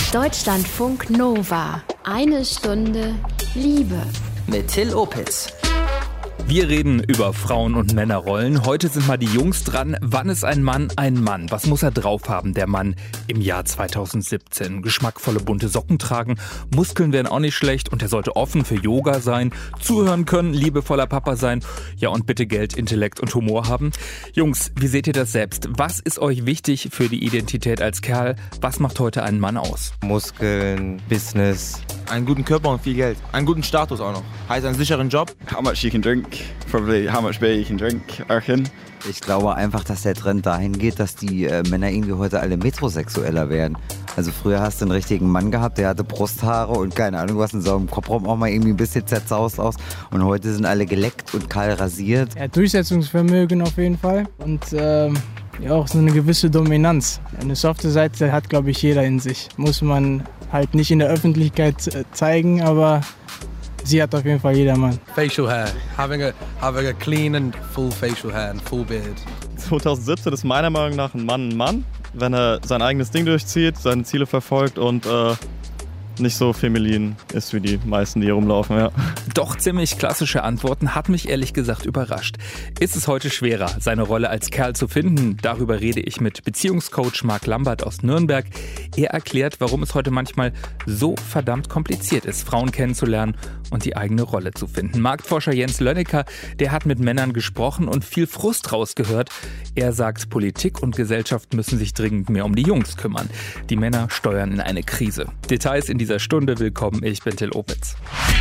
Deutschlandfunk Nova. Eine Stunde Liebe. Mit Till Opitz. Wir reden über Frauen- und Männerrollen. Heute sind mal die Jungs dran. Wann ist ein Mann ein Mann? Was muss er drauf haben, der Mann im Jahr 2017? Geschmackvolle bunte Socken tragen, Muskeln wären auch nicht schlecht und er sollte offen für Yoga sein, zuhören können, liebevoller Papa sein, ja und bitte Geld, Intellekt und Humor haben. Jungs, wie seht ihr das selbst? Was ist euch wichtig für die Identität als Kerl? Was macht heute einen Mann aus? Muskeln, Business. Einen guten Körper und viel Geld. Einen guten Status auch noch. Heißt einen sicheren Job. How much you can drink, probably how much beer you can drink, I reckon. Ich glaube einfach, dass der Trend dahin geht, dass die Männer irgendwie heute alle metrosexueller werden. Also früher hast du einen richtigen Mann gehabt, der hatte Brusthaare und keine Ahnung was, und sah im Kopfraum auch mal irgendwie ein bisschen zerzaust aus. Und heute sind alle geleckt und kahl rasiert. Ja, Durchsetzungsvermögen auf jeden Fall und ja auch so eine gewisse Dominanz. Eine softe Seite hat, glaube ich, jeder in sich. Muss man halt nicht in der Öffentlichkeit zeigen, aber sie hat auf jeden Fall jeder Mann. Facial hair, having a clean and full facial hair and full beard. 2017 ist meiner Meinung nach ein Mann, wenn er sein eigenes Ding durchzieht, seine Ziele verfolgt und nicht so feminin ist wie die meisten, die hier rumlaufen, ja. Doch ziemlich klassische Antworten, hat mich ehrlich gesagt überrascht. Ist es heute schwerer, seine Rolle als Kerl zu finden? Darüber rede ich mit Beziehungscoach Marc Lambert aus Nürnberg. Er erklärt, warum es heute manchmal so verdammt kompliziert ist, Frauen kennenzulernen und die eigene Rolle zu finden. Marktforscher Jens Lönnecker, der hat mit Männern gesprochen und viel Frust rausgehört. Er sagt, Politik und Gesellschaft müssen sich dringend mehr um die Jungs kümmern. Die Männer steuern in eine Krise. Details in dieser Stunde. Willkommen, ich bin Till Opitz.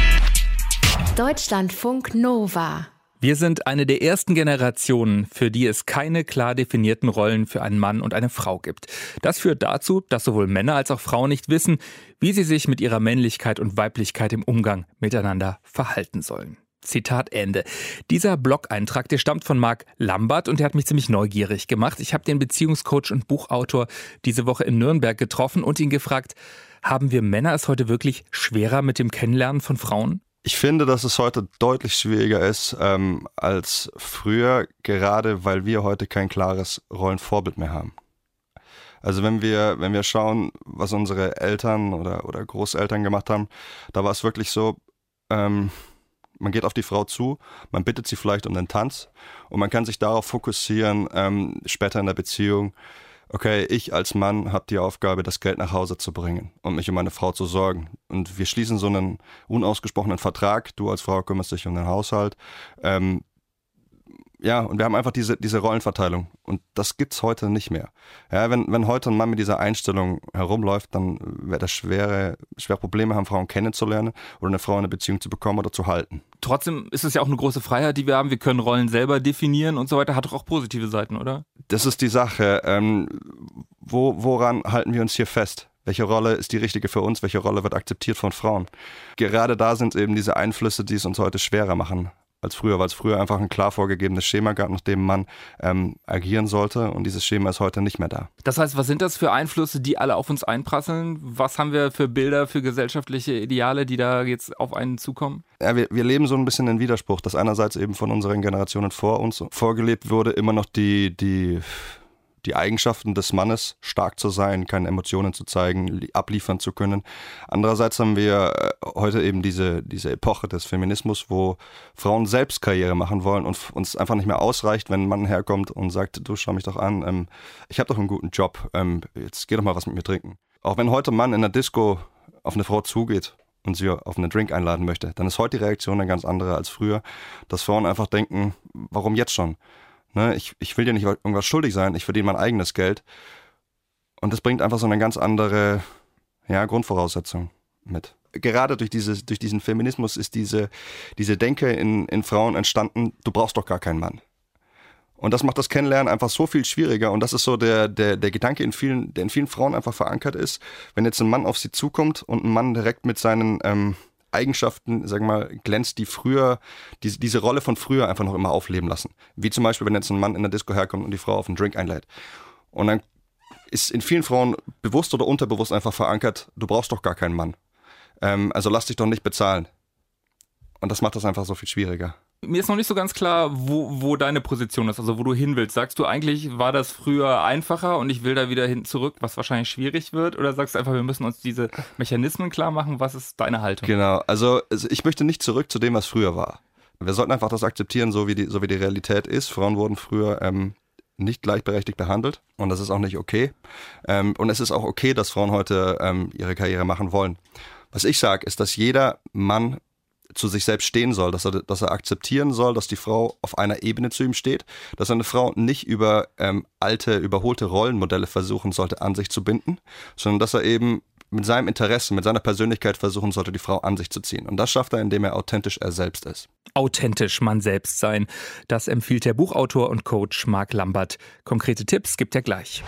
Deutschlandfunk Nova. Wir sind eine der ersten Generationen, für die es keine klar definierten Rollen für einen Mann und eine Frau gibt. Das führt dazu, dass sowohl Männer als auch Frauen nicht wissen, wie sie sich mit ihrer Männlichkeit und Weiblichkeit im Umgang miteinander verhalten sollen. Zitat Ende. Dieser Blog-Eintrag, der stammt von Marc Lambert und der hat mich ziemlich neugierig gemacht. Ich habe den Beziehungscoach und Buchautor diese Woche in Nürnberg getroffen und ihn gefragt, haben wir Männer es heute wirklich schwerer mit dem Kennenlernen von Frauen? Ich finde, dass es heute deutlich schwieriger ist als früher, gerade weil wir heute kein klares Rollenvorbild mehr haben. Also wenn wir schauen, was unsere Eltern oder Großeltern gemacht haben, da war es wirklich so, man geht auf die Frau zu, man bittet sie vielleicht um den Tanz und man kann sich darauf fokussieren, später in der Beziehung, okay, ich als Mann habe die Aufgabe, das Geld nach Hause zu bringen und mich um meine Frau zu sorgen. Und wir schließen so einen unausgesprochenen Vertrag, du als Frau kümmerst dich um den Haushalt. Ja, und wir haben einfach diese Rollenverteilung und das gibt's heute nicht mehr. Ja, wenn heute ein Mann mit dieser Einstellung herumläuft, dann wird er schwer Probleme haben, Frauen kennenzulernen oder eine Frau in eine Beziehung zu bekommen oder zu halten. Trotzdem ist es ja auch eine große Freiheit, die wir haben. Wir können Rollen selber definieren und so weiter. Hat doch auch positive Seiten, oder? Das ist die Sache. Woran halten wir uns hier fest? Welche Rolle ist die richtige für uns? Welche Rolle wird akzeptiert von Frauen? Gerade da sind eben diese Einflüsse, die es uns heute schwerer machen als früher, weil es früher einfach ein klar vorgegebenes Schema gab, nach dem man agieren sollte und dieses Schema ist heute nicht mehr da. Das heißt, was sind das für Einflüsse, die alle auf uns einprasseln? Was haben wir für Bilder, für gesellschaftliche Ideale, die da jetzt auf einen zukommen? Ja, wir leben so ein bisschen den Widerspruch, dass einerseits eben von unseren Generationen vor uns vorgelebt wurde, immer noch die Eigenschaften des Mannes, stark zu sein, keine Emotionen zu zeigen, abliefern zu können. Andererseits haben wir heute eben diese Epoche des Feminismus, wo Frauen selbst Karriere machen wollen und uns einfach nicht mehr ausreicht, wenn ein Mann herkommt und sagt, du schau mich doch an, ich habe doch einen guten Job, jetzt geh doch mal was mit mir trinken. Auch wenn heute ein Mann in der Disco auf eine Frau zugeht und sie auf einen Drink einladen möchte, dann ist heute die Reaktion eine ganz andere als früher, dass Frauen einfach denken, warum jetzt schon? Ne, ich will dir nicht irgendwas schuldig sein, ich verdiene mein eigenes Geld. Und das bringt einfach so eine ganz andere Grundvoraussetzung mit. Gerade durch diesen Feminismus ist diese Denke in Frauen entstanden, du brauchst doch gar keinen Mann. Und das macht das Kennenlernen einfach so viel schwieriger. Und das ist so der Gedanke, der in vielen Frauen einfach verankert ist. Wenn jetzt ein Mann auf sie zukommt und ein Mann direkt mit seinen Eigenschaften, sagen wir mal, glänzt, die früher, diese Rolle von früher einfach noch immer aufleben lassen. Wie zum Beispiel, wenn jetzt ein Mann in der Disco herkommt und die Frau auf einen Drink einlädt. Und dann ist in vielen Frauen bewusst oder unterbewusst einfach verankert, du brauchst doch gar keinen Mann. Also lass dich doch nicht bezahlen. Und das macht das einfach so viel schwieriger. Mir ist noch nicht so ganz klar, wo deine Position ist, also wo du hin willst. Sagst du eigentlich, war das früher einfacher und ich will da wieder hin zurück, was wahrscheinlich schwierig wird? Oder sagst du einfach, wir müssen uns diese Mechanismen klar machen? Was ist deine Haltung? Genau, also ich möchte nicht zurück zu dem, was früher war. Wir sollten einfach das akzeptieren, so wie die Realität ist. Frauen wurden früher nicht gleichberechtigt behandelt und das ist auch nicht okay. Und es ist auch okay, dass Frauen heute ihre Karriere machen wollen. Was ich sage, ist, dass jeder Mann zu sich selbst stehen soll, dass er akzeptieren soll, dass die Frau auf einer Ebene zu ihm steht, dass eine Frau nicht über alte, überholte Rollenmodelle versuchen sollte, an sich zu binden, sondern dass er eben mit seinem Interesse, mit seiner Persönlichkeit versuchen sollte, die Frau an sich zu ziehen. Und das schafft er, indem er authentisch er selbst ist. Authentisch man selbst sein. Das empfiehlt der Buchautor und Coach Marc Lambert. Konkrete Tipps gibt er gleich.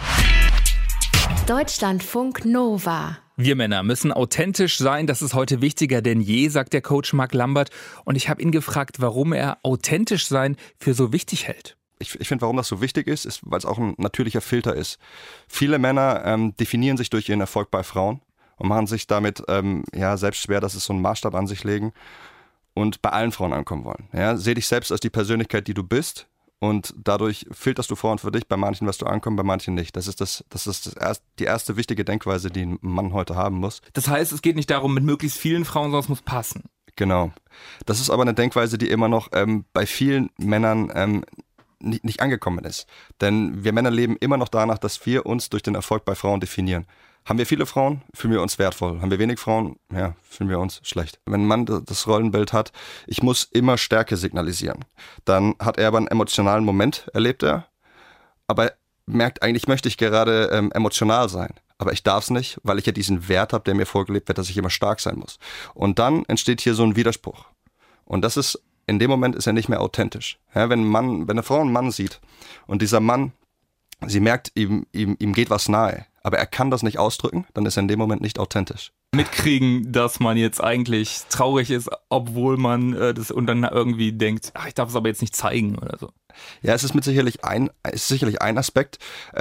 Deutschlandfunk Nova. Wir Männer müssen authentisch sein, das ist heute wichtiger denn je, sagt der Coach Marc Lambert. Und ich habe ihn gefragt, warum er authentisch sein für so wichtig hält. Ich finde, warum das so wichtig ist, weil es auch ein natürlicher Filter ist. Viele Männer definieren sich durch ihren Erfolg bei Frauen und machen sich damit selbst schwer, dass sie so einen Maßstab an sich legen und bei allen Frauen ankommen wollen. Ja, seh dich selbst als die Persönlichkeit, die du bist. Und dadurch filterst du Frauen für dich, bei manchen wirst du ankommen, bei manchen nicht. Das ist die erste wichtige Denkweise, die ein Mann heute haben muss. Das heißt, es geht nicht darum, mit möglichst vielen Frauen, sondern es muss passen. Genau. Das ist aber eine Denkweise, die immer noch bei vielen Männern nicht angekommen ist. Denn wir Männer leben immer noch danach, dass wir uns durch den Erfolg bei Frauen definieren. Haben wir viele Frauen, fühlen wir uns wertvoll. Haben wir wenig Frauen, fühlen wir uns schlecht. Wenn ein Mann das Rollenbild hat, ich muss immer Stärke signalisieren, dann hat er aber einen emotionalen Moment, erlebt er, aber merkt, eigentlich möchte ich gerade emotional sein. Aber ich darf es nicht, weil ich ja diesen Wert habe, der mir vorgelebt wird, dass ich immer stark sein muss. Und dann entsteht hier so ein Widerspruch. Und das ist, in dem Moment ist er nicht mehr authentisch. Ja, wenn eine Frau einen Mann sieht und dieser Mann, sie merkt, ihm geht was nahe, aber er kann das nicht ausdrücken, dann ist er in dem Moment nicht authentisch. Mitkriegen, dass man jetzt eigentlich traurig ist, obwohl man das und dann irgendwie denkt, ich darf es aber jetzt nicht zeigen oder so. Ja, es ist sicherlich ein Aspekt.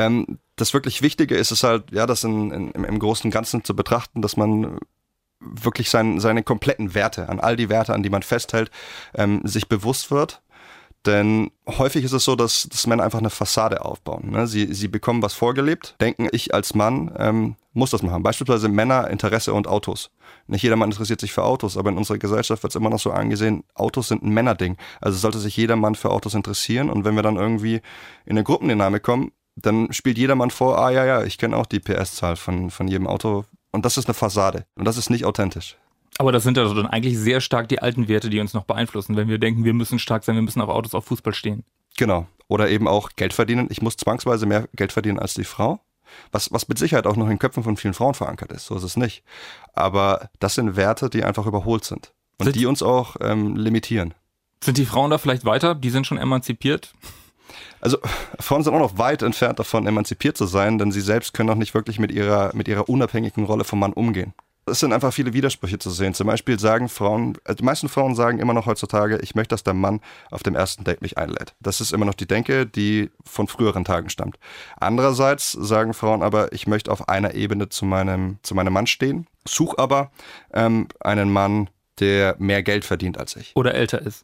Das wirklich Wichtige ist es halt, das im Großen und Ganzen zu betrachten, dass man wirklich seine kompletten Werte, an all die Werte, an die man festhält, sich bewusst wird. Denn häufig ist es so, dass Männer einfach eine Fassade aufbauen. Ne? Sie bekommen was vorgelebt, denken, ich als Mann muss das machen. Beispielsweise Männer, Interesse und Autos. Nicht jeder Mann interessiert sich für Autos, aber in unserer Gesellschaft wird es immer noch so angesehen, Autos sind ein Männerding. Also sollte sich jeder Mann für Autos interessieren. Und wenn wir dann irgendwie in eine Gruppendynamik kommen, dann spielt jeder Mann vor, ich kenne auch die PS-Zahl von jedem Auto. Und das ist eine Fassade. Und das ist nicht authentisch. Aber das sind ja dann eigentlich sehr stark die alten Werte, die uns noch beeinflussen, wenn wir denken, wir müssen stark sein, wir müssen auf Autos, auf Fußball stehen. Genau. Oder eben auch Geld verdienen. Ich muss zwangsweise mehr Geld verdienen als die Frau. Was mit Sicherheit auch noch in den Köpfen von vielen Frauen verankert ist. So ist es nicht. Aber das sind Werte, die einfach überholt sind. Und die uns auch limitieren. Sind die Frauen da vielleicht weiter? Die sind schon emanzipiert? Also Frauen sind auch noch weit entfernt davon, emanzipiert zu sein, denn sie selbst können auch nicht wirklich mit ihrer unabhängigen Rolle vom Mann umgehen. Es sind einfach viele Widersprüche zu sehen. Zum Beispiel sagen die meisten Frauen sagen immer noch heutzutage, ich möchte, dass der Mann auf dem ersten Date mich einlädt. Das ist immer noch die Denke, die von früheren Tagen stammt. Andererseits sagen Frauen aber, ich möchte auf einer Ebene zu meinem Mann stehen, suche aber einen Mann, der mehr Geld verdient als ich. Oder älter ist.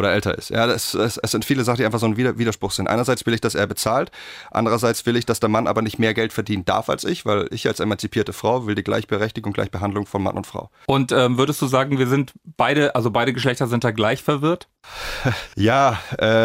Ja, es sind viele Sachen, die einfach so ein Widerspruch sind. Einerseits will ich, dass er bezahlt, andererseits will ich, dass der Mann aber nicht mehr Geld verdienen darf als ich, weil ich als emanzipierte Frau will die Gleichberechtigung, Gleichbehandlung von Mann und Frau. Und würdest du sagen, wir sind beide Geschlechter sind da gleich verwirrt? Ja,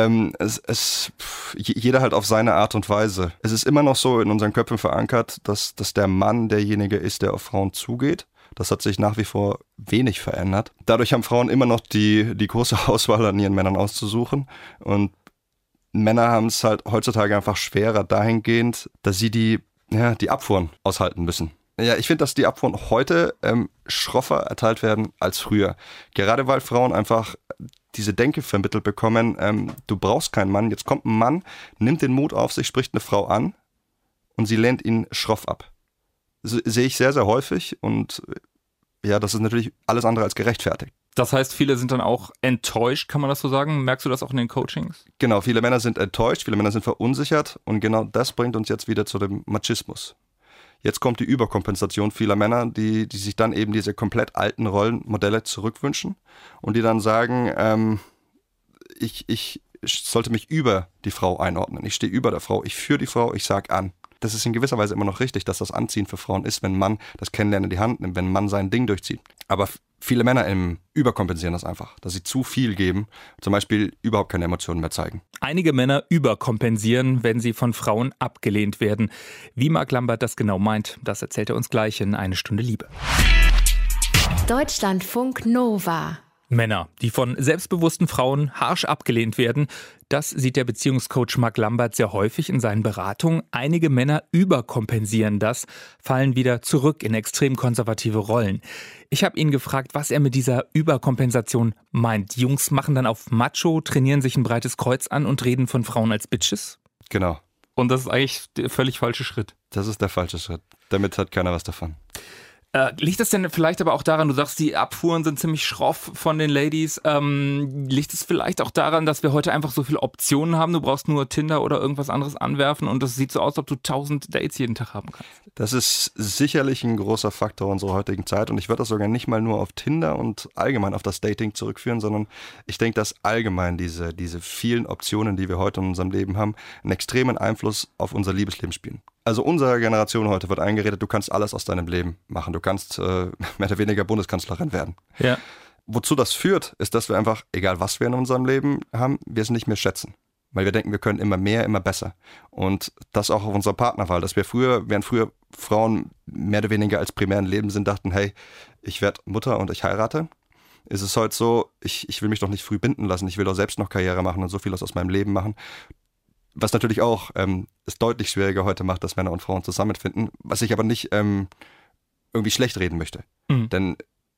jeder halt auf seine Art und Weise. Es ist immer noch so in unseren Köpfen verankert, dass der Mann derjenige ist, der auf Frauen zugeht. Das hat sich nach wie vor wenig verändert. Dadurch haben Frauen immer noch die große Auswahl an ihren Männern auszusuchen. Und Männer haben es halt heutzutage einfach schwerer dahingehend, dass sie die Abfuhren aushalten müssen. Ja, ich finde, dass die Abfuhren heute schroffer erteilt werden als früher. Gerade weil Frauen einfach diese Denke vermittelt bekommen, du brauchst keinen Mann, jetzt kommt ein Mann, nimmt den Mut auf sich, spricht eine Frau an und sie lehnt ihn schroff ab. Sehe ich sehr, sehr häufig und das ist natürlich alles andere als gerechtfertigt. Das heißt, viele sind dann auch enttäuscht, kann man das so sagen? Merkst du das auch in den Coachings? Genau, viele Männer sind enttäuscht, viele Männer sind verunsichert und genau das bringt uns jetzt wieder zu dem Machismus. Jetzt kommt die Überkompensation vieler Männer, die sich dann eben diese komplett alten Rollenmodelle zurückwünschen und die dann sagen, ich sollte mich über die Frau einordnen. Ich stehe über der Frau, ich führe die Frau, ich sage an. Das ist in gewisser Weise immer noch richtig, dass das Anziehen für Frauen ist, wenn ein Mann das Kennenlernen in die Hand nimmt, wenn ein Mann sein Ding durchzieht. Aber viele Männer überkompensieren das einfach, dass sie zu viel geben, zum Beispiel überhaupt keine Emotionen mehr zeigen. Einige Männer überkompensieren, wenn sie von Frauen abgelehnt werden. Wie Mark Lambert das genau meint, das erzählt er uns gleich in Eine Stunde Liebe. Deutschlandfunk Nova. Männer, die von selbstbewussten Frauen harsch abgelehnt werden, das sieht der Beziehungscoach Mark Lambert sehr häufig in seinen Beratungen. Einige Männer überkompensieren das, fallen wieder zurück in extrem konservative Rollen. Ich habe ihn gefragt, was er mit dieser Überkompensation meint. Die Jungs machen dann auf Macho, trainieren sich ein breites Kreuz an und reden von Frauen als Bitches? Genau. Und das ist eigentlich der völlig falsche Schritt. Das ist der falsche Schritt. Damit hat keiner was davon. Liegt das denn vielleicht aber auch daran, du sagst, die Abfuhren sind ziemlich schroff von den Ladies, liegt es vielleicht auch daran, dass wir heute einfach so viele Optionen haben, du brauchst nur Tinder oder irgendwas anderes anwerfen und das sieht so aus, als ob du 1000 Dates jeden Tag haben kannst? Das ist sicherlich ein großer Faktor unserer heutigen Zeit und ich würde das sogar nicht mal nur auf Tinder und allgemein auf das Dating zurückführen, sondern ich denke, dass allgemein diese vielen Optionen, die wir heute in unserem Leben haben, einen extremen Einfluss auf unser Liebesleben spielen. Also unserer Generation heute wird eingeredet, du kannst alles aus deinem Leben machen. Du kannst mehr oder weniger Bundeskanzlerin werden. Ja. Wozu das führt, ist, dass wir einfach, egal was wir in unserem Leben haben, wir es nicht mehr schätzen. Weil wir denken, wir können immer mehr, immer besser. Und das auch auf unserer Partnerwahl. Dass während früher Frauen mehr oder weniger als primären Lebenssinn dachten, hey, ich werde Mutter und ich heirate, ist es heute so, ich will mich doch nicht früh binden lassen, ich will doch selbst noch Karriere machen und so vieles aus meinem Leben machen. Was natürlich auch es deutlich schwieriger heute macht, dass Männer und Frauen zusammenfinden, was ich aber nicht irgendwie schlecht reden möchte. Mhm. Denn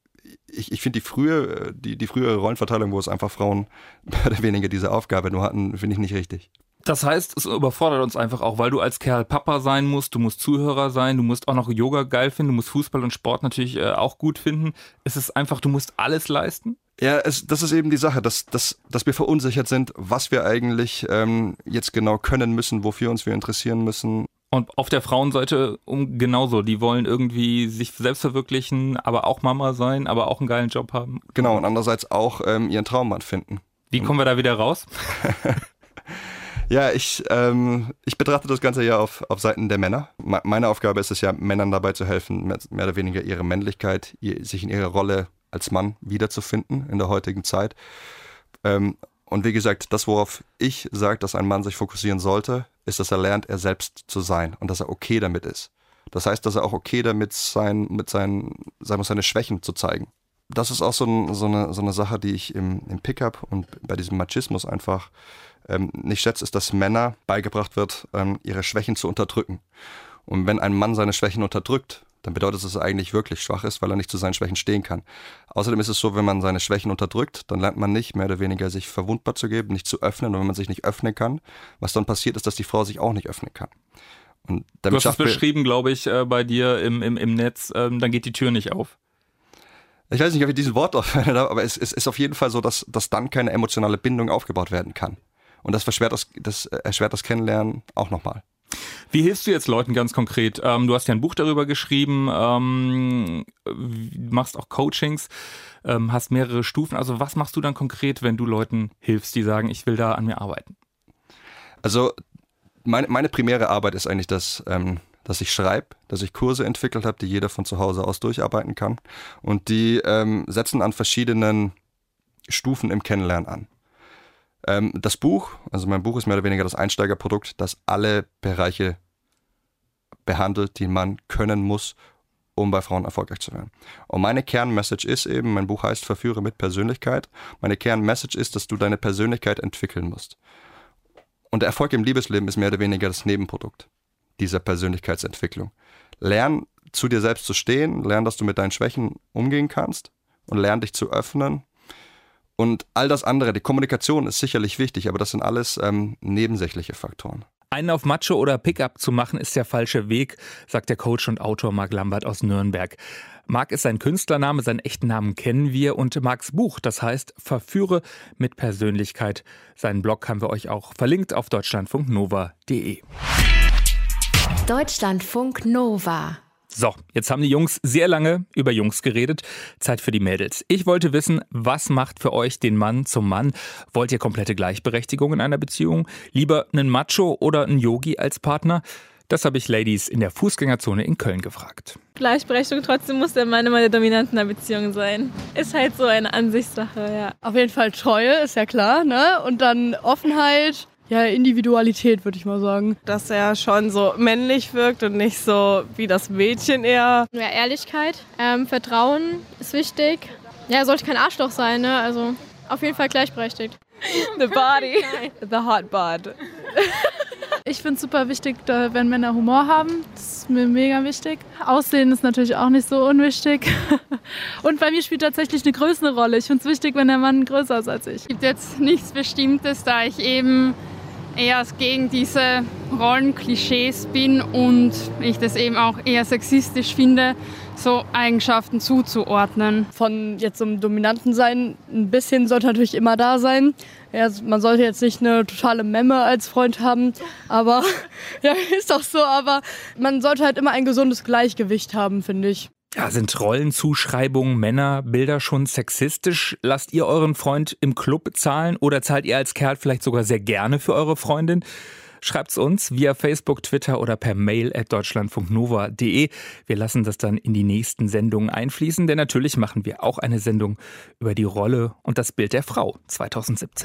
ich finde die frühere Rollenverteilung, wo es einfach Frauen mehr oder weniger diese Aufgabe nur hatten, finde ich nicht richtig. Das heißt, es überfordert uns einfach auch, weil du als Kerl Papa sein musst, du musst Zuhörer sein, du musst auch noch Yoga geil finden, du musst Fußball und Sport natürlich auch gut finden. Es ist einfach, du musst alles leisten? Ja, das ist eben die Sache, dass wir verunsichert sind, was wir eigentlich jetzt genau können müssen, wofür uns wir interessieren müssen. Und auf der Frauenseite genauso, die wollen irgendwie sich selbst verwirklichen, aber auch Mama sein, aber auch einen geilen Job haben. Genau, und andererseits auch ihren Traummann finden. Wie kommen wir da wieder raus? Ja, ich betrachte das Ganze ja auf Seiten der Männer. Meine Aufgabe ist es ja, Männern dabei zu helfen, mehr oder weniger ihre Männlichkeit, sich in ihrer Rolle als Mann wiederzufinden in der heutigen Zeit. Und wie gesagt, das, worauf ich sage, dass ein Mann sich fokussieren sollte, ist, dass er lernt, er selbst zu sein und dass er okay damit ist. Das heißt, dass er auch okay damit seine Schwächen zu zeigen. Das ist auch so eine Sache, die ich im Pickup und bei diesem Machismus einfach nicht schätze, ist, dass Männer beigebracht wird, ihre Schwächen zu unterdrücken. Und wenn ein Mann seine Schwächen unterdrückt, dann bedeutet es, dass er eigentlich wirklich schwach ist, weil er nicht zu seinen Schwächen stehen kann. Außerdem ist es so, wenn man seine Schwächen unterdrückt, dann lernt man nicht, mehr oder weniger sich verwundbar zu geben, nicht zu öffnen. Und wenn man sich nicht öffnen kann, was dann passiert, ist, dass die Frau sich auch nicht öffnen kann. Und du hast es beschrieben, glaube ich, bei dir im Netz, dann geht die Tür nicht auf. Ich weiß nicht, ob ich diesen Wort aufhören darf, aber es ist auf jeden Fall so, dass dann keine emotionale Bindung aufgebaut werden kann. Und das erschwert das Kennenlernen auch nochmal. Wie hilfst du jetzt Leuten ganz konkret? Du hast ja ein Buch darüber geschrieben, machst auch Coachings, hast mehrere Stufen. Also was machst du dann konkret, wenn du Leuten hilfst, die sagen, ich will da an mir arbeiten? Also meine primäre Arbeit ist eigentlich dass ich schreibe, dass ich Kurse entwickelt habe, die jeder von zu Hause aus durcharbeiten kann. Und die setzen an verschiedenen Stufen im Kennenlernen an. Das Buch, also mein Buch ist mehr oder weniger das Einsteigerprodukt, das alle Bereiche behandelt, die man können muss, um bei Frauen erfolgreich zu werden. Und meine Kernmessage ist eben, mein Buch heißt Verführe mit Persönlichkeit. Meine Kernmessage ist, dass du deine Persönlichkeit entwickeln musst. Und der Erfolg im Liebesleben ist mehr oder weniger das Nebenprodukt dieser Persönlichkeitsentwicklung. Lern zu dir selbst zu stehen, lern, dass du mit deinen Schwächen umgehen kannst und lern dich zu öffnen. Und all das andere, die Kommunikation ist sicherlich wichtig, aber das sind alles nebensächliche Faktoren. Einen auf Macho oder Pickup zu machen, ist der falsche Weg, sagt der Coach und Autor Mark Lambert aus Nürnberg. Mark ist sein Künstlername, seinen echten Namen kennen wir und Marks Buch, das heißt Verführe mit Persönlichkeit. Seinen Blog haben wir euch auch verlinkt auf deutschlandfunknova.de. Deutschlandfunk Nova. So, jetzt haben die Jungs sehr lange über Jungs geredet. Zeit für die Mädels. Ich wollte wissen, was macht für euch den Mann zum Mann? Wollt ihr komplette Gleichberechtigung in einer Beziehung? Lieber einen Macho oder einen Yogi als Partner? Das habe ich Ladies in der Fußgängerzone in Köln gefragt. Gleichberechtigung, trotzdem muss der Mann immer der Dominant in der Beziehung sein. Ist halt so eine Ansichtssache, ja. Auf jeden Fall Treue, ist ja klar, ne? Und dann Offenheit, ja, Individualität, würde ich mal sagen. Dass er schon so männlich wirkt und nicht so wie das Mädchen eher. Ja, Ehrlichkeit, Vertrauen ist wichtig. Ja, er sollte kein Arschloch sein, ne? Also auf jeden Fall gleichberechtigt. The body, the hot bod. Ich finde es super wichtig, wenn Männer Humor haben. Das ist mir mega wichtig. Aussehen ist natürlich auch nicht so unwichtig. Und bei mir spielt tatsächlich eine Größe eine Rolle. Ich finde es wichtig, wenn der Mann größer ist als ich. Es gibt jetzt nichts Bestimmtes, da ich eben eher gegen diese Rollenklischees bin und ich das eben auch eher sexistisch finde, so Eigenschaften zuzuordnen. Von jetzt so einem dominanten Sein, ein bisschen sollte natürlich immer da sein. Ja, man sollte jetzt nicht eine totale Memme als Freund haben, aber ja, ist doch so, aber man sollte halt immer ein gesundes Gleichgewicht haben, finde ich. Ja, sind Rollenzuschreibungen, Männerbilder schon sexistisch? Lasst ihr euren Freund im Club zahlen oder zahlt ihr als Kerl vielleicht sogar sehr gerne für eure Freundin? Schreibt's uns via Facebook, Twitter oder per Mail @deutschlandfunknova.de. Wir lassen das dann in die nächsten Sendungen einfließen, denn natürlich machen wir auch eine Sendung über die Rolle und das Bild der Frau 2017.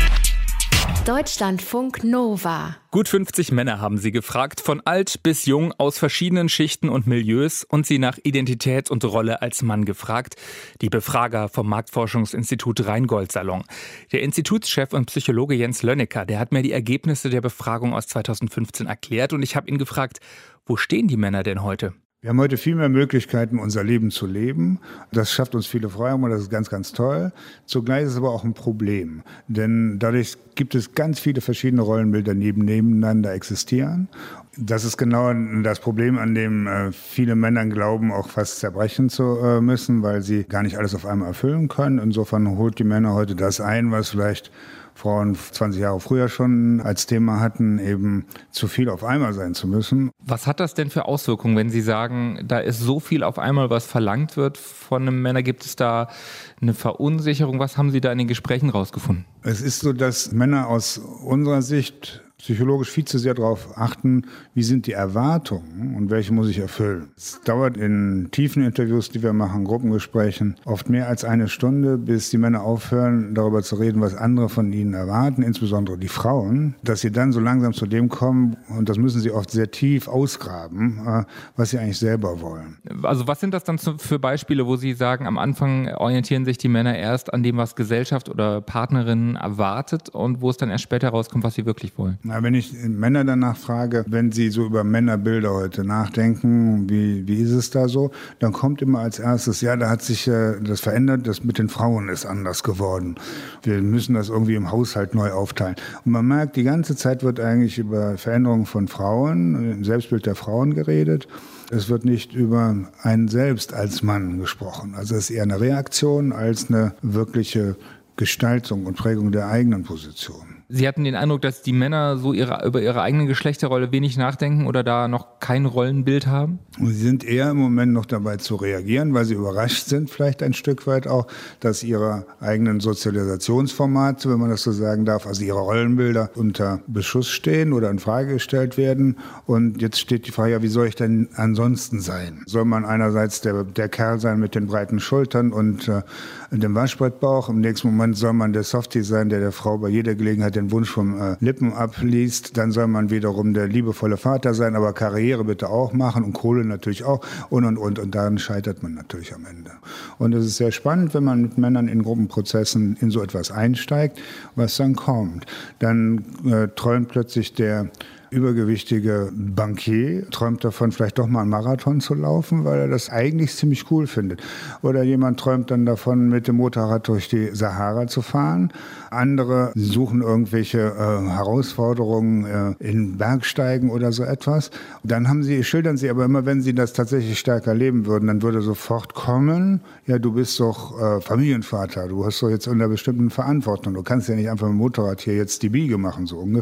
Deutschlandfunk Nova. Gut 50 Männer haben sie gefragt, von alt bis jung, aus verschiedenen Schichten und Milieus und sie nach Identität und Rolle als Mann gefragt. Die Befrager vom Marktforschungsinstitut Rheingold-Salon. Der Institutschef und Psychologe Jens Lönnecker, der hat mir die Ergebnisse der Befragung aus 2015 erklärt und ich habe ihn gefragt, wo stehen die Männer denn heute? Wir haben heute viel mehr Möglichkeiten, unser Leben zu leben. Das schafft uns viele Freiheiten und das ist ganz, ganz toll. Zugleich ist es aber auch ein Problem, denn dadurch gibt es ganz viele verschiedene Rollenbilder, die nebeneinander existieren. Das ist genau das Problem, an dem viele Männer glauben, auch fast zerbrechen zu müssen, weil sie gar nicht alles auf einmal erfüllen können. Insofern holt die Männer heute das ein, was vielleicht Frauen 20 Jahre früher schon als Thema hatten, eben zu viel auf einmal sein zu müssen. Was hat das denn für Auswirkungen, wenn Sie sagen, da ist so viel auf einmal, was verlangt wird von einem Männer? Gibt es da eine Verunsicherung? Was haben Sie da in den Gesprächen rausgefunden? Es ist so, dass Männer aus unserer Sicht psychologisch viel zu sehr darauf achten, wie sind die Erwartungen und welche muss ich erfüllen. Es dauert in tiefen Interviews, die wir machen, Gruppengesprächen, oft mehr als eine Stunde, bis die Männer aufhören, darüber zu reden, was andere von ihnen erwarten, insbesondere die Frauen, dass sie dann so langsam zu dem kommen, und das müssen sie oft sehr tief ausgraben, was sie eigentlich selber wollen. Also was sind das dann für Beispiele, wo Sie sagen, am Anfang orientieren sich die Männer erst an dem, was Gesellschaft oder Partnerinnen erwartet und wo es dann erst später rauskommt, was sie wirklich wollen? Na, wenn ich Männer danach frage, wenn sie so über Männerbilder heute nachdenken, wie ist es da so, dann kommt immer als erstes, ja, da hat sich das verändert, das mit den Frauen ist anders geworden. Wir müssen das irgendwie im Haushalt neu aufteilen. Und man merkt, die ganze Zeit wird eigentlich über Veränderungen von Frauen, im Selbstbild der Frauen geredet. Es wird nicht über einen selbst als Mann gesprochen. Also es ist eher eine Reaktion als eine wirkliche Gestaltung und Prägung der eigenen Position. Sie hatten den Eindruck, dass die Männer so über ihre eigene Geschlechterrolle wenig nachdenken oder da noch kein Rollenbild haben? Sie sind eher im Moment noch dabei zu reagieren, weil sie überrascht sind, vielleicht ein Stück weit auch, dass ihre eigenen Sozialisationsformate, wenn man das so sagen darf, also ihre Rollenbilder unter Beschuss stehen oder in Frage gestellt werden. Und jetzt steht die Frage, ja, wie soll ich denn ansonsten sein? Soll man einerseits der Kerl sein mit den breiten Schultern und dem Waschbrettbauch? Im nächsten Moment soll man der Softie sein, der Frau bei jeder Gelegenheit den Wunsch vom Lippen abliest. Dann soll man wiederum der liebevolle Vater sein, aber Karriere bitte auch machen und Kohle natürlich auch und. Und daran scheitert man natürlich am Ende. Und es ist sehr spannend, wenn man mit Männern in Gruppenprozessen in so etwas einsteigt, was dann kommt. Dann träumt plötzlich der übergewichtige Bankier, träumt davon, vielleicht doch mal einen Marathon zu laufen, weil er das eigentlich ziemlich cool findet. Oder jemand träumt dann davon, mit dem Motorrad durch die Sahara zu fahren. Andere suchen irgendwelche Herausforderungen in Bergsteigen oder so etwas. Dann schildern sie aber immer, wenn sie das tatsächlich stärker leben würden, dann würde sofort kommen, ja, du bist doch Familienvater, du hast doch jetzt unter bestimmten Verantwortung. Du kannst ja nicht einfach mit dem Motorrad hier jetzt die Biege machen, so ungefähr.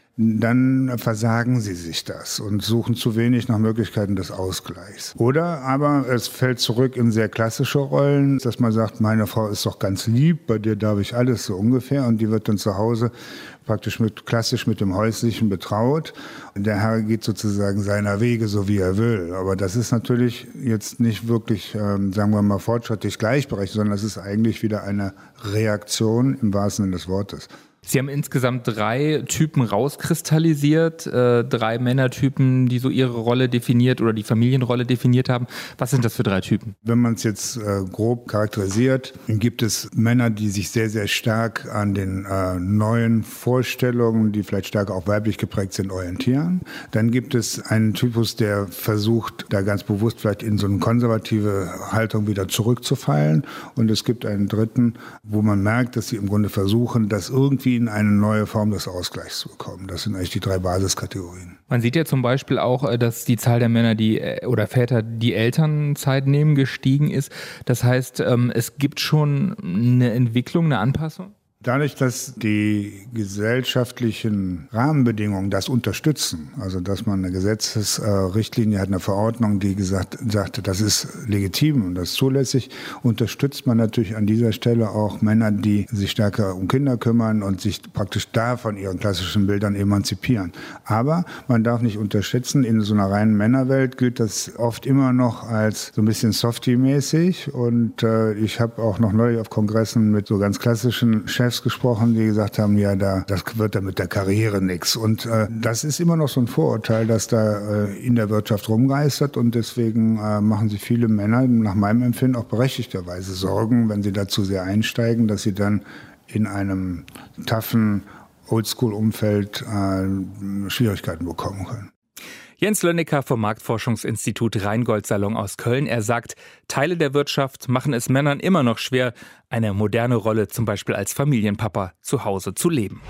dann versagen sie sich das und suchen zu wenig nach Möglichkeiten des Ausgleichs. Oder aber es fällt zurück in sehr klassische Rollen, dass man sagt, meine Frau ist doch ganz lieb, bei dir darf ich alles so ungefähr, und die wird dann zu Hause praktisch klassisch mit dem Häuslichen betraut. Der Herr geht sozusagen seiner Wege, so wie er will. Aber das ist natürlich jetzt nicht wirklich, sagen wir mal, fortschrittlich gleichberechtigt, sondern das ist eigentlich wieder eine Reaktion im wahrsten Sinne des Wortes. Sie haben insgesamt 3 Typen rauskristallisiert, 3 Männertypen, die so ihre Rolle definiert oder die Familienrolle definiert haben. Was sind das für 3 Typen? Wenn man es jetzt grob charakterisiert, gibt es Männer, die sich sehr, sehr stark an den neuen Vorstellungen, die vielleicht stärker auch weiblich geprägt sind, orientieren. Dann gibt es einen Typus, der versucht, da ganz bewusst vielleicht in so eine konservative Haltung wieder zurückzufallen. Und es gibt einen dritten, wo man merkt, dass sie im Grunde versuchen, das irgendwie in eine neue Form des Ausgleichs zu bekommen. Das sind eigentlich die 3 Basiskategorien. Man sieht ja zum Beispiel auch, dass die Zahl der Männer, oder Väter, die Elternzeit nehmen, gestiegen ist. Das heißt, es gibt schon eine Entwicklung, eine Anpassung? Dadurch, dass die gesellschaftlichen Rahmenbedingungen das unterstützen, also dass man eine Gesetzesrichtlinie hat, eine Verordnung, die sagt, das ist legitim und das ist zulässig, unterstützt man natürlich an dieser Stelle auch Männer, die sich stärker um Kinder kümmern und sich praktisch da von ihren klassischen Bildern emanzipieren. Aber man darf nicht unterschätzen, in so einer reinen Männerwelt gilt das oft immer noch als so ein bisschen Softie-mäßig, und ich habe auch noch neulich auf Kongressen mit so ganz klassischen Chefs gesprochen, die gesagt haben, ja, das wird dann mit der Karriere nichts. Und das ist immer noch so ein Vorurteil, das da in der Wirtschaft rumgeistert, und deswegen machen sich viele Männer nach meinem Empfinden auch berechtigterweise Sorgen, wenn sie dazu sehr einsteigen, dass sie dann in einem toughen Oldschool-Umfeld Schwierigkeiten bekommen können. Jens Lönnecker vom Marktforschungsinstitut Rheingold-Salon aus Köln. Er sagt, Teile der Wirtschaft machen es Männern immer noch schwer, eine moderne Rolle zum Beispiel als Familienpapa zu Hause zu leben.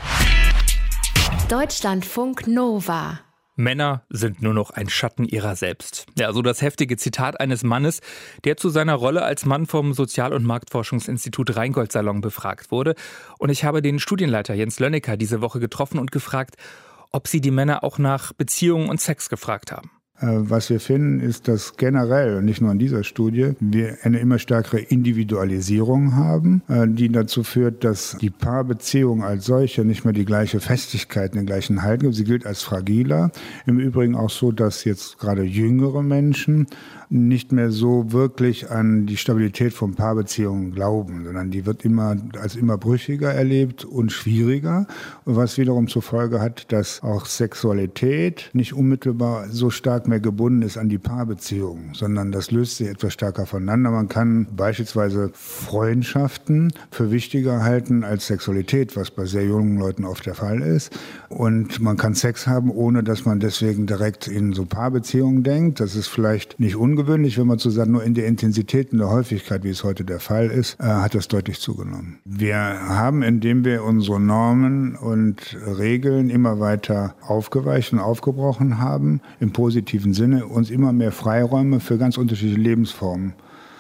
Deutschlandfunk Nova. Männer sind nur noch ein Schatten ihrer selbst. Ja, so das heftige Zitat eines Mannes, der zu seiner Rolle als Mann vom Sozial- und Marktforschungsinstitut Rheingold-Salon befragt wurde. Und ich habe den Studienleiter Jens Lönnecker diese Woche getroffen und gefragt, ob sie die Männer auch nach Beziehungen und Sex gefragt haben. Was wir finden, ist, dass generell, und nicht nur in dieser Studie, wir eine immer stärkere Individualisierung haben, die dazu führt, dass die Paarbeziehung als solche nicht mehr die gleiche Festigkeit, den gleichen Halt gibt. Sie gilt als fragiler. Im Übrigen auch so, dass jetzt gerade jüngere Menschen nicht mehr so wirklich an die Stabilität von Paarbeziehungen glauben, sondern die wird als immer brüchiger erlebt und schwieriger, was wiederum zur Folge hat, dass auch Sexualität nicht unmittelbar so stark mehr gebunden ist an die Paarbeziehung, sondern das löst sich etwas stärker voneinander. Man kann beispielsweise Freundschaften für wichtiger halten als Sexualität, was bei sehr jungen Leuten oft der Fall ist. Und man kann Sex haben, ohne dass man deswegen direkt in so Paarbeziehungen denkt. Das ist vielleicht nicht ungewöhnlich, wenn man zusammen nur in der Intensität und der Häufigkeit, wie es heute der Fall ist, hat das deutlich zugenommen. Wir haben, indem wir unsere Normen und Regeln immer weiter aufgeweicht und aufgebrochen haben, im positiven Sinne uns immer mehr Freiräume für ganz unterschiedliche Lebensformen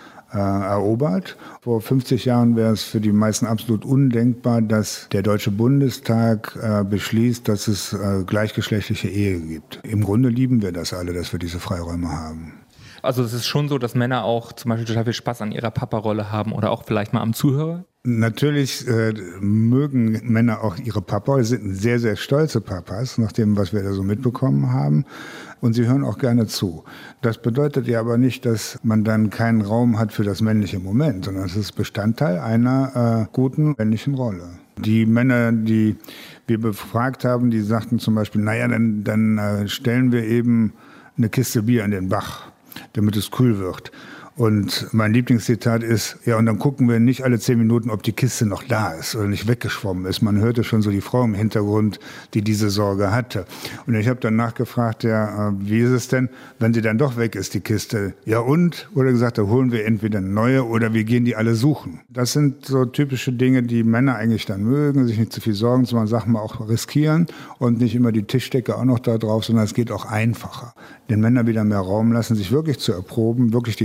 erobert. Vor 50 Jahren wäre es für die meisten absolut undenkbar, dass der Deutsche Bundestag beschließt, dass es gleichgeschlechtliche Ehe gibt. Im Grunde lieben wir das alle, dass wir diese Freiräume haben. Also es ist schon so, dass Männer auch zum Beispiel total viel Spaß an ihrer Papa-Rolle haben oder auch vielleicht mal am Zuhörer? Natürlich mögen Männer auch ihre Papa, sie sind sehr, sehr stolze Papas, nach dem, was wir da so mitbekommen haben. Und sie hören auch gerne zu. Das bedeutet ja aber nicht, dass man dann keinen Raum hat für das männliche Moment, sondern es ist Bestandteil einer guten männlichen Rolle. Die Männer, die wir befragt haben, die sagten zum Beispiel, naja, dann stellen wir eben eine Kiste Bier an den Bach, damit es kühl wird. Und mein Lieblingszitat ist, ja, und dann gucken wir nicht alle 10 Minuten, ob die Kiste noch da ist oder nicht weggeschwommen ist. Man hörte schon so die Frau im Hintergrund, die diese Sorge hatte. Und ich habe dann nachgefragt, ja, wie ist es denn, wenn sie dann doch weg ist, die Kiste? Ja und? Oder gesagt, da holen wir entweder eine neue oder wir gehen die alle suchen. Das sind so typische Dinge, die Männer eigentlich dann mögen, sich nicht zu viel Sorgen zu machen, Sachen mal auch riskieren und nicht immer die Tischdecke auch noch da drauf, sondern es geht auch einfacher. Den Männern wieder mehr Raum lassen, sich wirklich zu erproben, wirklich die Kraft zu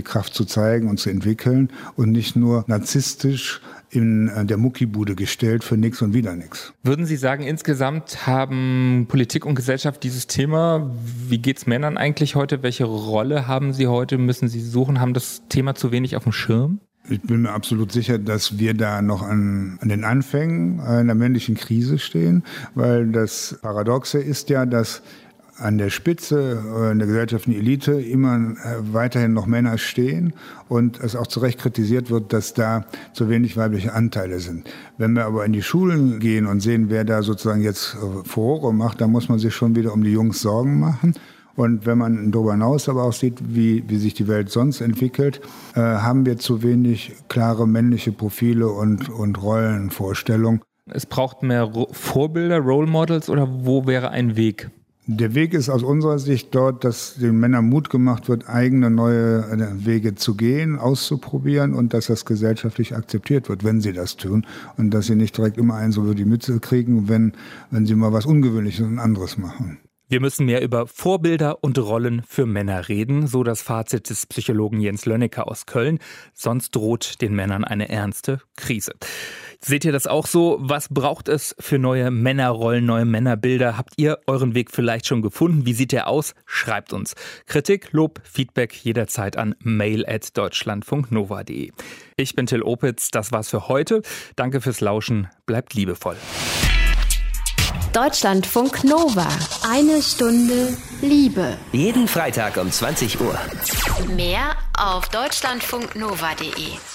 zu zeigen und zu entwickeln und nicht nur narzisstisch in der Muckibude gestellt für nichts und wieder nichts. Würden Sie sagen, insgesamt haben Politik und Gesellschaft dieses Thema, wie geht es Männern eigentlich heute, welche Rolle haben sie heute, müssen sie suchen, haben das Thema zu wenig auf dem Schirm? Ich bin mir absolut sicher, dass wir da noch an den Anfängen einer männlichen Krise stehen, weil das Paradoxe ist ja, dass an der Spitze in der gesellschaftlichen Elite immer weiterhin noch Männer stehen und es auch zu Recht kritisiert wird, dass da zu wenig weibliche Anteile sind. Wenn wir aber in die Schulen gehen und sehen, wer da sozusagen jetzt Furore macht, dann muss man sich schon wieder um die Jungs Sorgen machen. Und wenn man darüber hinaus aber auch sieht, wie sich die Welt sonst entwickelt, haben wir zu wenig klare männliche Profile und Rollenvorstellungen. Es braucht mehr Vorbilder, Role Models, oder wo wäre ein Weg? Der Weg ist aus unserer Sicht dort, dass den Männern Mut gemacht wird, eigene neue Wege zu gehen, auszuprobieren und dass das gesellschaftlich akzeptiert wird, wenn sie das tun und dass sie nicht direkt immer eins über die Mütze kriegen, wenn sie mal was Ungewöhnliches und anderes machen. Wir müssen mehr über Vorbilder und Rollen für Männer reden, so das Fazit des Psychologen Jens Lönnecker aus Köln. Sonst droht den Männern eine ernste Krise. Seht ihr das auch so? Was braucht es für neue Männerrollen, neue Männerbilder? Habt ihr euren Weg vielleicht schon gefunden? Wie sieht der aus? Schreibt uns. Kritik, Lob, Feedback jederzeit an mail@deutschlandfunknova.de. Ich bin Till Opitz, das war's für heute. Danke fürs Lauschen, bleibt liebevoll. Deutschlandfunk Nova. 1 Stunde Liebe. Jeden Freitag um 20 Uhr. Mehr auf deutschlandfunknova.de.